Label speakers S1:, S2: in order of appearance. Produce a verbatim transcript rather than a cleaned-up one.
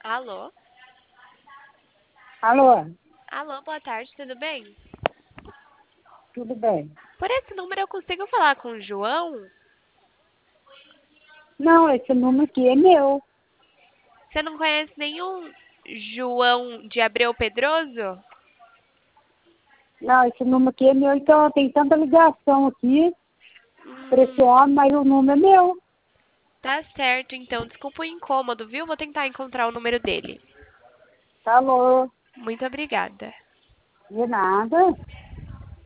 S1: Alô?
S2: Alô,
S1: Alô, boa tarde, tudo bem?
S2: tudo bem?
S1: Por esse número eu consigo falar com o João?
S2: Não, esse número aqui é meu.
S1: Você não conhece nenhum João de Abreu Pedroso?
S2: Não, esse número aqui é meu, então tem tanta ligação aqui para esse
S1: Hum,
S2: homem, mas o número é meu.
S1: tá certo, então. Desculpa o incômodo, viu? Vou tentar encontrar o número dele.
S2: Alô,
S1: Muito obrigada.
S2: de nada.